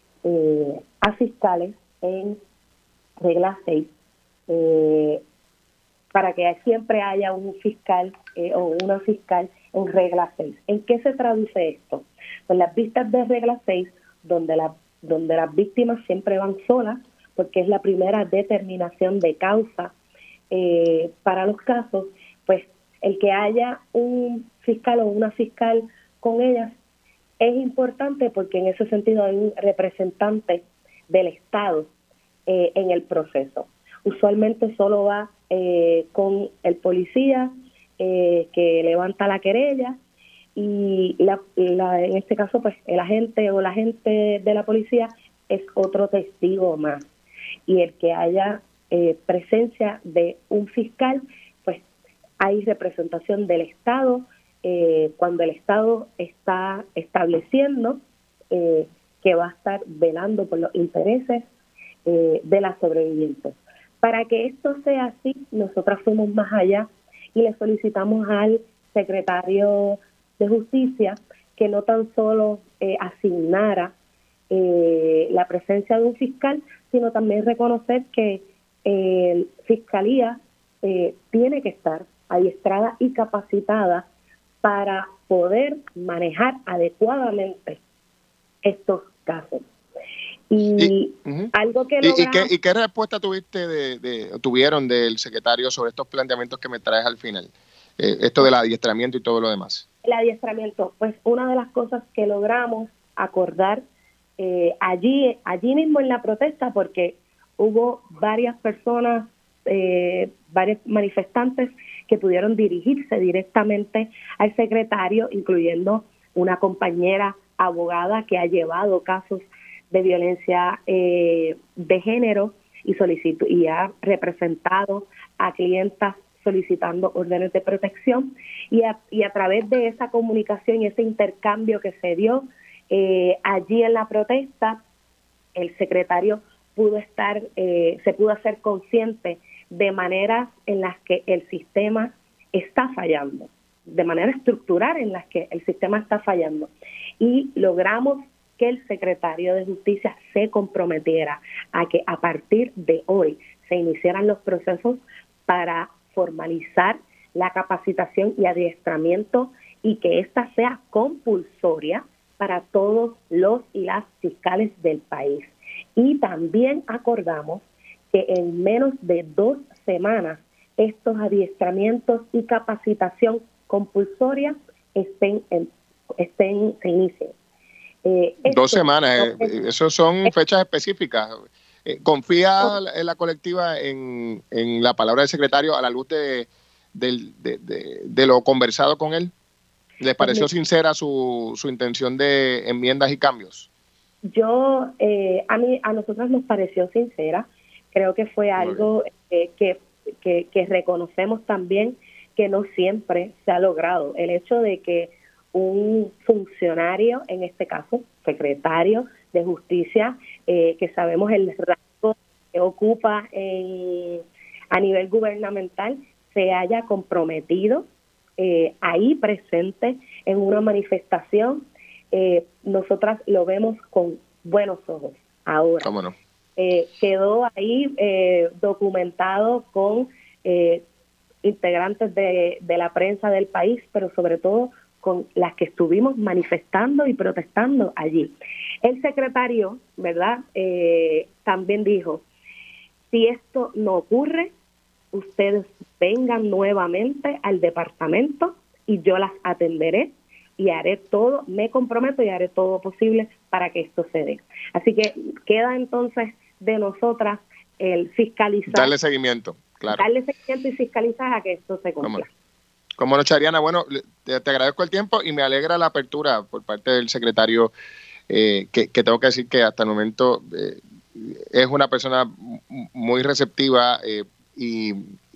a fiscales en regla 6 para que siempre haya un fiscal o una fiscal en regla 6. ¿En qué se traduce esto? Pues las vistas de regla 6, donde las víctimas siempre van solas, porque es la primera determinación de causa para los casos, pues el que haya un fiscal o una fiscal con ellas es importante porque en ese sentido hay un representante del Estado en el proceso. Usualmente solo va con el policía que levanta la querella y en este caso pues el agente o la agente de la policía es otro testigo más, y el que haya presencia de un fiscal, pues hay representación del Estado cuando el Estado está estableciendo que va a estar velando por los intereses de las sobrevivientes. Para que esto sea así, nosotras fuimos más allá y le solicitamos al secretario de Justicia que no tan solo asignara la presencia de un fiscal, sino también reconocer que Fiscalía tiene que estar adiestrada y capacitada para poder manejar adecuadamente estos casos. Algo que
¿Y qué respuesta tuvieron del secretario sobre estos planteamientos que me traes al final? Esto del adiestramiento y todo lo demás.
El adiestramiento, pues una de las cosas que logramos acordar allí mismo en la protesta, porque hubo varias personas, varios manifestantes que pudieron dirigirse directamente al secretario, incluyendo una compañera abogada que ha llevado casos de violencia de género y ha representado a clientas solicitando órdenes de protección, y a través de esa comunicación y ese intercambio que se dio allí en la protesta, el secretario se pudo hacer consciente de maneras en las que el sistema está fallando, de manera estructural en las que el sistema está fallando. Y logramos que el secretario de Justicia se comprometiera a que a partir de hoy se iniciaran los procesos para formalizar la capacitación y adiestramiento y que ésta sea compulsoria para todos los y las fiscales del país. Y también acordamos que en menos de 2 semanas estos adiestramientos y capacitación compulsoria se inicien.
2 semanas, eso son fechas específicas. ¿Confía en la colectiva en la palabra del secretario a la luz de lo conversado con él? ¿Les pareció sincera su intención de enmiendas y cambios?
A nosotros nos pareció sincera. Creo que fue algo que reconocemos también que no siempre se ha logrado. El hecho de que un funcionario, en este caso, secretario de Justicia, que sabemos el rango que ocupa a nivel gubernamental, se haya comprometido ahí presente en una manifestación, nosotras lo vemos con buenos ojos. Ahora,
¿cómo no?
Quedó ahí documentado con integrantes de la prensa del país, pero sobre todo con las que estuvimos manifestando y protestando allí. El secretario, ¿verdad?, también dijo, si esto no ocurre, ustedes vengan nuevamente al departamento y yo las atenderé y haré todo, me comprometo y haré todo posible para que esto se dé. Así que queda entonces de nosotras el fiscalizar.
Darle seguimiento, claro.
Darle seguimiento y fiscalizar a que esto se cumpla.
Como no, Chariana, bueno, te agradezco el tiempo y me alegra la apertura por parte del secretario, que tengo que decir que hasta el momento es una persona muy receptiva y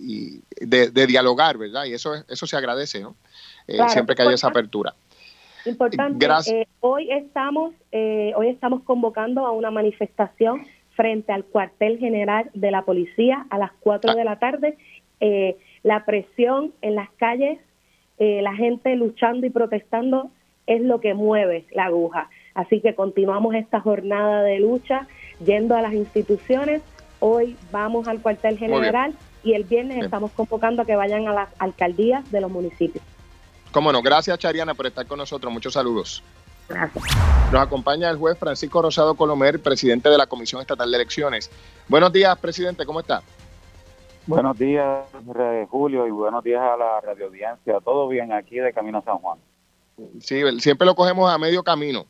de dialogar, ¿verdad? Y eso se agradece, ¿no? Claro, siempre que haya esa apertura.
Importante. Gracias. Hoy estamos convocando a una manifestación frente al cuartel general de la policía a las 4 de la tarde. La presión en las calles, la gente luchando y protestando es lo que mueve la aguja. Así que continuamos esta jornada de lucha yendo a las instituciones. Hoy vamos al cuartel general y el viernes estamos convocando a que vayan a las alcaldías de los municipios.
Cómo no, gracias Chariana por estar con nosotros. Muchos saludos.
Gracias.
Nos acompaña el juez Francisco Rosado Colomer, presidente de la Comisión Estatal de Elecciones. Buenos días, presidente, ¿cómo está?
Buenos días, Julio, y buenos días a la radioaudiencia. Todo bien aquí de camino a San Juan.
Sí, siempre lo cogemos a medio camino.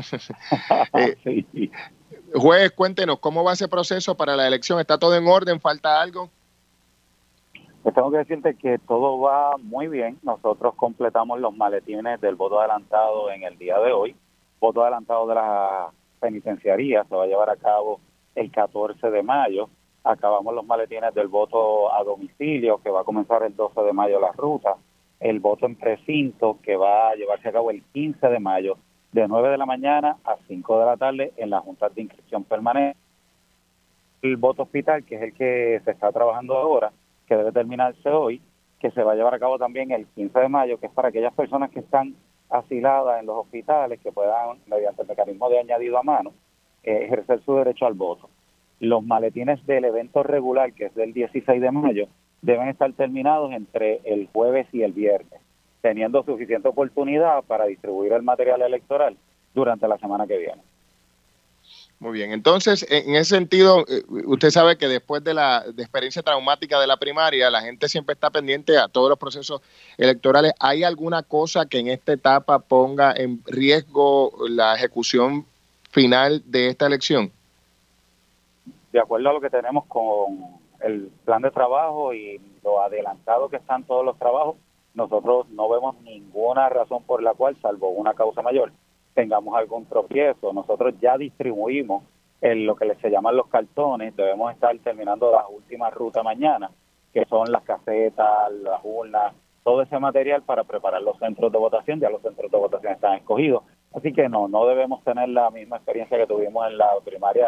Sí.
Juez, cuéntenos, ¿cómo va ese proceso para la elección? ¿Está todo en orden? ¿Falta algo?
Pues tengo que decirte que todo va muy bien. Nosotros completamos los maletines del voto adelantado en el día de hoy. Voto adelantado de la penitenciaría se va a llevar a cabo el 14 de mayo. Acabamos los maletines del voto a domicilio, que va a comenzar el 12 de mayo la ruta. El voto en precinto, que va a llevarse a cabo el 15 de mayo, de 9 de la mañana a 5 de la tarde en la Junta de Inscripción Permanente. El voto hospital, que es el que se está trabajando ahora, que debe terminarse hoy, que se va a llevar a cabo también el 15 de mayo, que es para aquellas personas que están asiladas en los hospitales, que puedan, mediante el mecanismo de añadido a mano, ejercer su derecho al voto. Los maletines del evento regular, que es del 16 de mayo, deben estar terminados entre el jueves y el viernes, teniendo suficiente oportunidad para distribuir el material electoral durante la semana que viene.
Muy bien, entonces, en ese sentido, usted sabe que después de la experiencia traumática de la primaria, la gente siempre está pendiente a todos los procesos electorales. ¿Hay alguna cosa que en esta etapa ponga en riesgo la ejecución final de esta elección?
De acuerdo a lo que tenemos con el plan de trabajo y lo adelantado que están todos los trabajos, nosotros no vemos ninguna razón por la cual, salvo una causa mayor, tengamos algún tropiezo. Nosotros ya distribuimos lo que se llaman los cartones. Debemos estar terminando las últimas rutas mañana, que son las casetas, las urnas, todo ese material para preparar los centros de votación. Ya los centros de votación están escogidos. Así que no debemos tener la misma experiencia que tuvimos en la primaria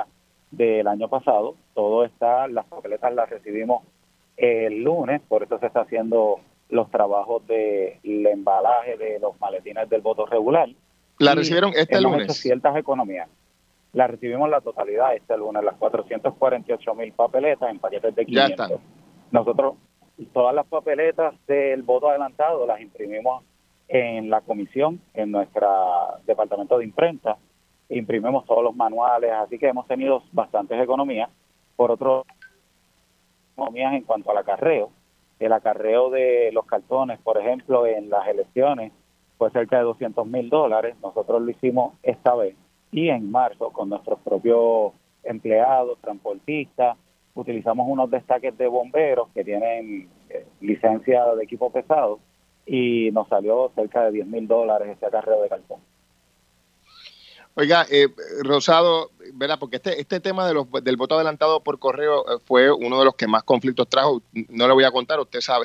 del año pasado. Las papeletas las recibimos el lunes, por eso se está haciendo los trabajos de el embalaje de los maletines del voto regular.
¿La recibieron este lunes?
Hemos hecho ciertas economías. La recibimos la totalidad este lunes, las 448,000 papeletas en paquetes de 500.
Ya están.
Nosotros, todas las papeletas del voto adelantado las imprimimos en la comisión, en nuestro departamento de imprenta. Imprimimos todos los manuales, así que hemos tenido bastantes economías. Por otro, economías en cuanto al acarreo. El acarreo de los cartones, por ejemplo, en las elecciones fue cerca de $200,000. Nosotros lo hicimos esta vez y en marzo con nuestros propios empleados, transportistas. Utilizamos unos destaques de bomberos que tienen licencia de equipo pesado y nos salió cerca de $10,000 ese acarreo de cartón.
Oiga, Rosado, ¿verdad? Porque este tema del voto adelantado por correo fue uno de los que más conflictos trajo. No le voy a contar, usted sabe,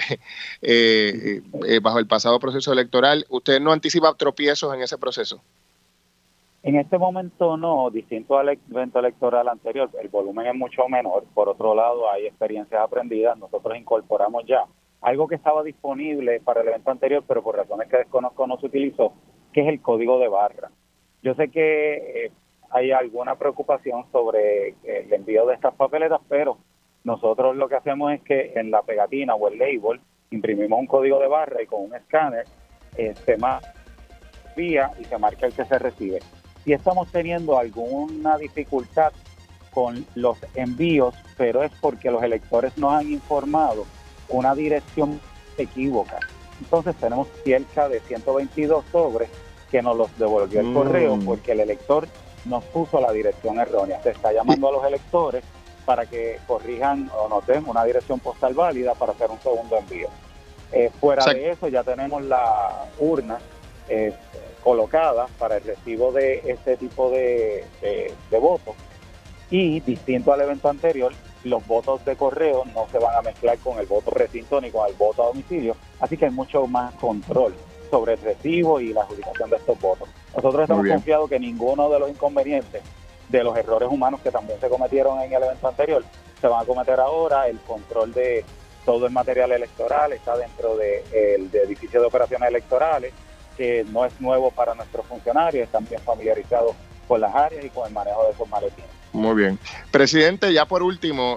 bajo el pasado proceso electoral. ¿Usted no anticipa tropiezos en ese proceso?
En este momento no, distinto al evento electoral anterior, el volumen es mucho menor. Por otro lado, hay experiencias aprendidas. Nosotros incorporamos ya algo que estaba disponible para el evento anterior, pero por razones que desconozco no se utilizó, que es el código de barra. Yo sé que hay alguna preocupación sobre el envío de estas papeletas, pero nosotros lo que hacemos es que en la pegatina o el label imprimimos un código de barra y con un escáner se envía y se marca el que se recibe. Si estamos teniendo alguna dificultad con los envíos, pero es porque los electores nos han informado una dirección equívoca. Entonces tenemos cerca de 122 sobres que nos los devolvió el correo porque el elector nos puso la dirección errónea. Se está llamando a los electores para que corrijan o nos den una dirección postal válida para hacer un segundo envío. Fuera de eso, ya tenemos la urna colocada para el recibo de este tipo de votos. Y distinto al evento anterior, los votos de correo no se van a mezclar con el voto recinto ni con el voto a domicilio, así que hay mucho más control sobre el recibo y la adjudicación de estos votos. Nosotros estamos confiados que ninguno de los inconvenientes de los errores humanos que también se cometieron en el evento anterior se van a cometer ahora. El control de todo el material electoral está dentro del edificio de operaciones electorales, que no es nuevo para nuestros funcionarios, están bien familiarizados con las áreas y con el manejo de esos maletines. Muy
bien. Presidente, ya por último,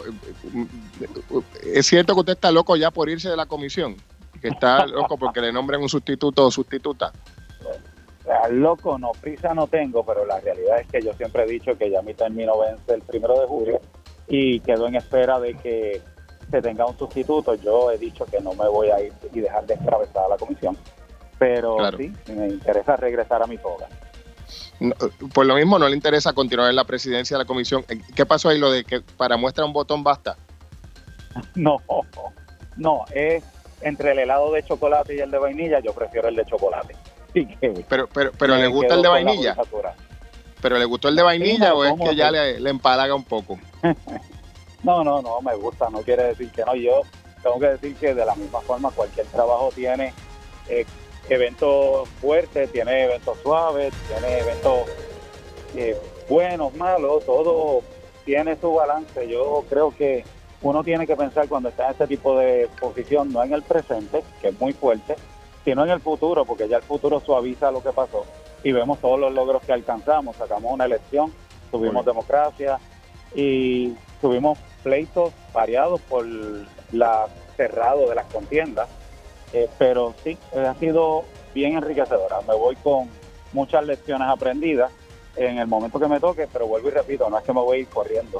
¿es cierto que usted está loco ya por irse de la comisión? Que está loco porque le nombren un sustituto o sustituta.
Loco no, prisa no tengo, pero la realidad es que yo siempre he dicho que ya mi término vence el 1 de julio y quedo en espera de que se tenga un sustituto. Yo he dicho que no me voy a ir y dejar descabezada la comisión, pero claro, sí, me interesa regresar a mi toga.
No, por lo mismo no le interesa continuar en la presidencia de la comisión. ¿Qué pasó ahí, lo de que para muestra un botón basta?
No, es entre el helado de chocolate y el de vainilla, yo prefiero el de chocolate.
Pero ¿le gusta el de vainilla? ¿Pero le gustó el de vainilla o es que ya le empalaga un poco?
No, me gusta, no quiere decir que no. Yo tengo que decir que de la misma forma cualquier trabajo tiene eventos fuertes, tiene eventos suaves, tiene eventos buenos, malos, todo tiene su balance. Yo creo que uno tiene que pensar cuando está en este tipo de posición, no en el presente, que es muy fuerte, sino en el futuro, porque ya el futuro suaviza lo que pasó y vemos todos los logros que alcanzamos. Sacamos una elección, tuvimos democracia y tuvimos pleitos variados por la cerrado de las contiendas, pero sí, ha sido bien enriquecedora. Me voy con muchas lecciones aprendidas en el momento que me toque, pero vuelvo y repito, no es que me voy a ir corriendo.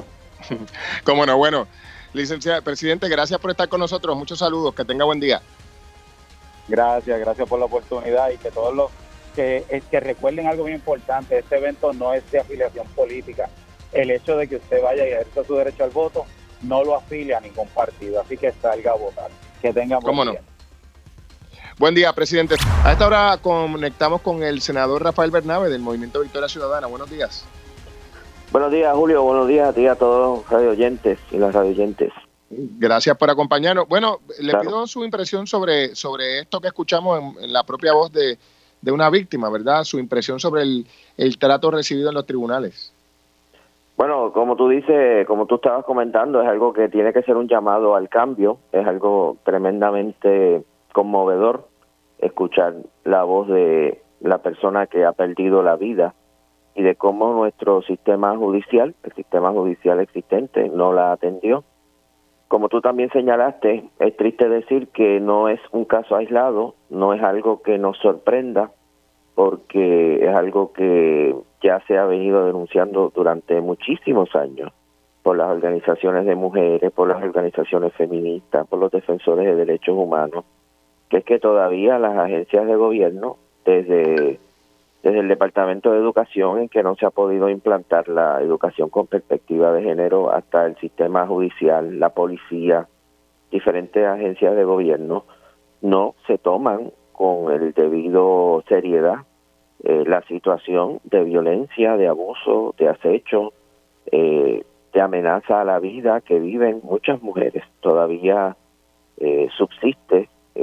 Cómo no. Bueno, licenciado presidente, gracias por estar con nosotros. Muchos saludos, que tenga buen día.
Gracias por la oportunidad y que todos los que recuerden algo bien importante: este evento no es de afiliación política. El hecho de que usted vaya y ejerza su derecho al voto no lo afilia a ningún partido, así que salga a votar. Que tenga buen día.
Buen día, presidente. A esta hora conectamos con el senador Rafael Bernabe del Movimiento Victoria Ciudadana. Buenos días.
Buenos días, Julio. Buenos días a ti, a todos los radioyentes y las radioyentes.
Gracias por acompañarnos. Bueno, le pido su impresión sobre esto que escuchamos en la propia voz de una víctima, ¿verdad? Su impresión sobre el trato recibido en los tribunales.
Bueno, como tú dices, como tú estabas comentando, es algo que tiene que ser un llamado al cambio, es algo tremendamente conmovedor escuchar la voz de la persona que ha perdido la vida y de cómo nuestro sistema judicial, el sistema judicial existente, no la atendió. Como tú también señalaste, es triste decir que no es un caso aislado, no es algo que nos sorprenda, porque es algo que ya se ha venido denunciando durante muchísimos años por las organizaciones de mujeres, por las organizaciones feministas, por los defensores de derechos humanos, que es que todavía las agencias de gobierno, desde el Departamento de Educación, en que no se ha podido implantar la educación con perspectiva de género, hasta el sistema judicial, la policía, diferentes agencias de gobierno, no se toman con el debido seriedad la situación de violencia, de abuso, de acecho, de amenaza a la vida que viven muchas mujeres. Todavía subsiste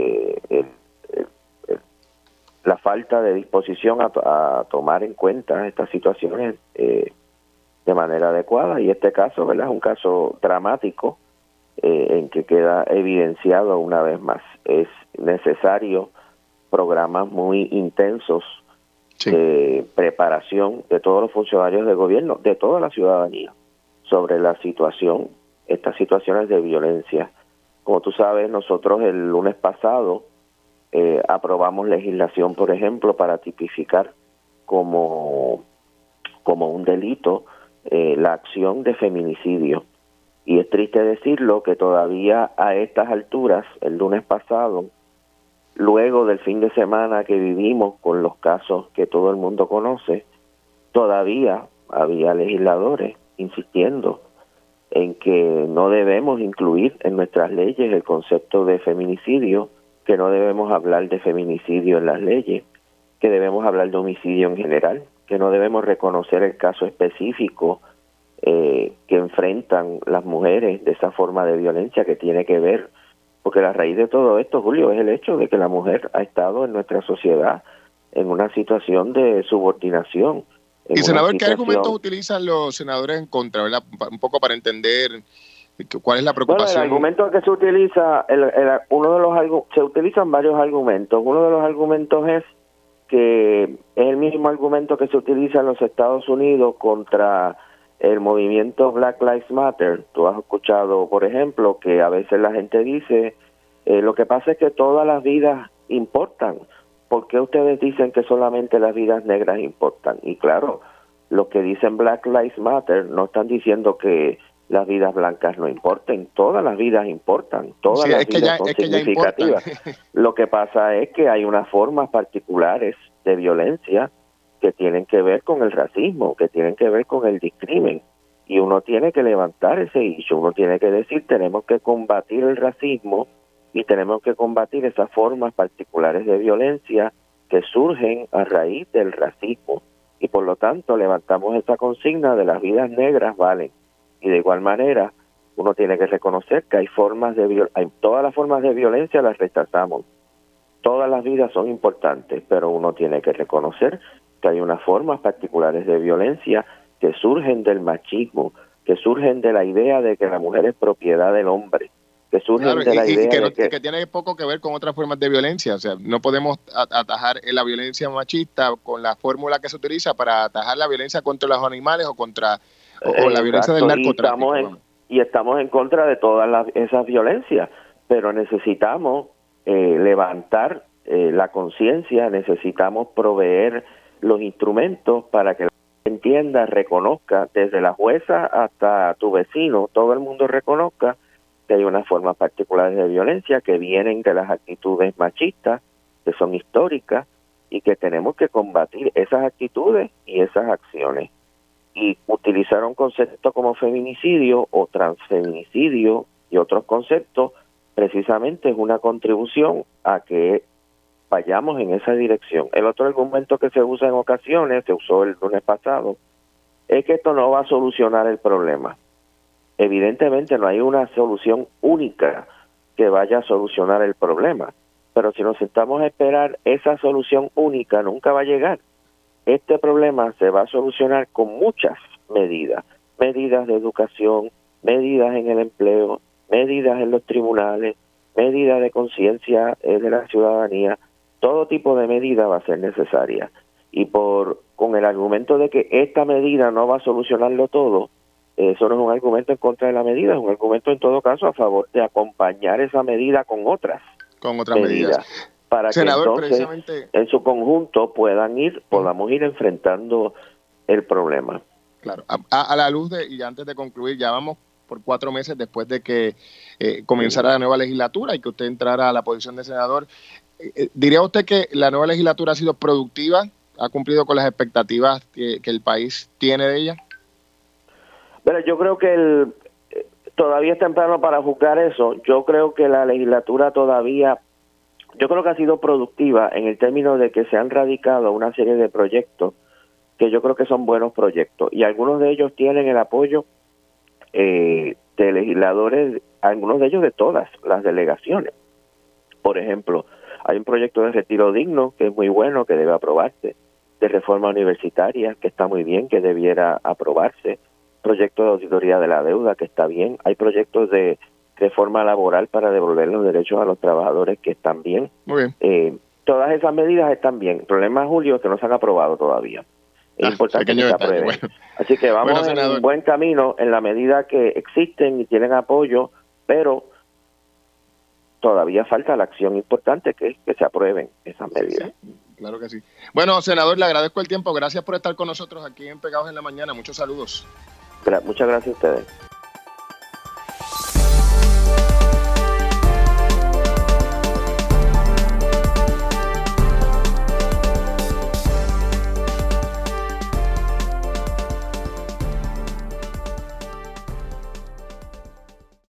la falta de disposición a tomar en cuenta estas situaciones de manera adecuada, y este caso, ¿verdad?, es un caso dramático en que queda evidenciado una vez más. Es necesario programas muy intensos de preparación de todos los funcionarios de gobierno, de toda la ciudadanía, sobre la situación, estas situaciones de violencia. Como tú sabes, nosotros el lunes pasado aprobamos legislación, por ejemplo, para tipificar como un delito la acción de feminicidio. Y es triste decirlo que todavía a estas alturas, el lunes pasado, luego del fin de semana que vivimos con los casos que todo el mundo conoce, todavía había legisladores insistiendo en que no debemos incluir en nuestras leyes el concepto de feminicidio, que no debemos hablar de feminicidio en las leyes, que debemos hablar de homicidio en general, que no debemos reconocer el caso específico que enfrentan las mujeres de esa forma de violencia que tiene que ver, porque la raíz de todo esto, Julio, es el hecho de que la mujer ha estado en nuestra sociedad en una situación de subordinación.
Y senador, ¿qué argumentos utilizan los senadores en contra, verdad? Un poco para entender cuál es la preocupación.
Bueno, el argumento que se utiliza, se utilizan varios argumentos. Uno de los argumentos es que es el mismo argumento que se utiliza en los Estados Unidos contra el movimiento Black Lives Matter. Tú has escuchado, por ejemplo, que a veces la gente dice, lo que pasa es que todas las vidas importan. ¿Por qué ustedes dicen que solamente las vidas negras importan? Y claro, los que dicen Black Lives Matter no están diciendo que las vidas blancas no importen. Todas las vidas importan. Todas las vidas son significativas. Lo que pasa es que hay unas formas particulares de violencia que tienen que ver con el racismo, que tienen que ver con el discrimen. Y uno tiene que levantar ese issue, uno tiene que decir, tenemos que combatir el racismo y tenemos que combatir esas formas particulares de violencia que surgen a raíz del racismo. Y por lo tanto levantamos esa consigna de las vidas negras valen. Y de igual manera, uno tiene que reconocer que hay formas de todas las formas de violencia las rechazamos. Todas las vidas son importantes, pero uno tiene que reconocer que hay unas formas particulares de violencia que surgen del machismo, que surgen de la idea de que la mujer es propiedad del hombre, que surgen de la idea
que tiene poco que ver con otras formas de violencia. O sea, no podemos atajar la violencia machista con la fórmula que se utiliza para atajar la violencia contra los animales o la violencia del narcotráfico.
Y estamos en contra de todas esas violencias, pero necesitamos levantar la conciencia, necesitamos proveer los instrumentos para que la gente entienda, reconozca, desde la jueza hasta tu vecino, todo el mundo reconozca que hay unas formas particulares de violencia que vienen de las actitudes machistas, que son históricas, y que tenemos que combatir esas actitudes y esas acciones. Y utilizar un concepto como feminicidio o transfeminicidio y otros conceptos precisamente es una contribución a que vayamos en esa dirección. El otro argumento que se usa en ocasiones, se usó el lunes pasado, es que esto no va a solucionar el problema. Evidentemente no hay una solución única que vaya a solucionar el problema, pero si nos sentamos a esperar esa solución única nunca va a llegar. Este problema se va a solucionar con muchas medidas medidas de educación, medidas en el empleo, medidas en los tribunales, medidas de conciencia de la ciudadanía. Todo tipo de medida va a ser necesaria. Y con el argumento de que esta medida no va a solucionarlo todo, eso no es un argumento en contra de la medida, es un argumento en todo caso a favor de acompañar esa medida con otras medidas. Para
Senador,
que entonces en su conjunto podamos ir enfrentando el problema.
Claro, a la luz y antes de concluir, ya vamos por 4 meses después de que comenzara la nueva legislatura y que usted entrara a la posición de senador. ¿Diría usted que la nueva legislatura ha sido productiva? ¿Ha cumplido con las expectativas que el país tiene de ella?
Pero yo creo que todavía es temprano para juzgar eso. Yo creo que la legislatura yo creo que ha sido productiva en el término de que se han radicado una serie de proyectos que yo creo que son buenos proyectos. Y algunos de ellos tienen el apoyo de legisladores, algunos de ellos de todas las delegaciones. Por ejemplo, hay un proyecto de retiro digno que es muy bueno, que debe aprobarse, de reforma universitaria, que está muy bien, que debiera aprobarse, proyecto de auditoría de la deuda, que está bien, hay proyectos de reforma laboral para devolver los derechos a los trabajadores, que están bien.
Muy bien.
Todas esas medidas están bien. El problema, Julio, es que no se han aprobado todavía. Es importante que se aprueben. Bueno. Así que vamos en un buen camino en la medida que existen y tienen apoyo, pero todavía falta la acción importante, que es que se aprueben esas medidas.
Sí, claro que sí. Bueno, senador, le agradezco el tiempo. Gracias por estar con nosotros aquí en Pegados en la Mañana. Muchos saludos.
Muchas gracias a ustedes.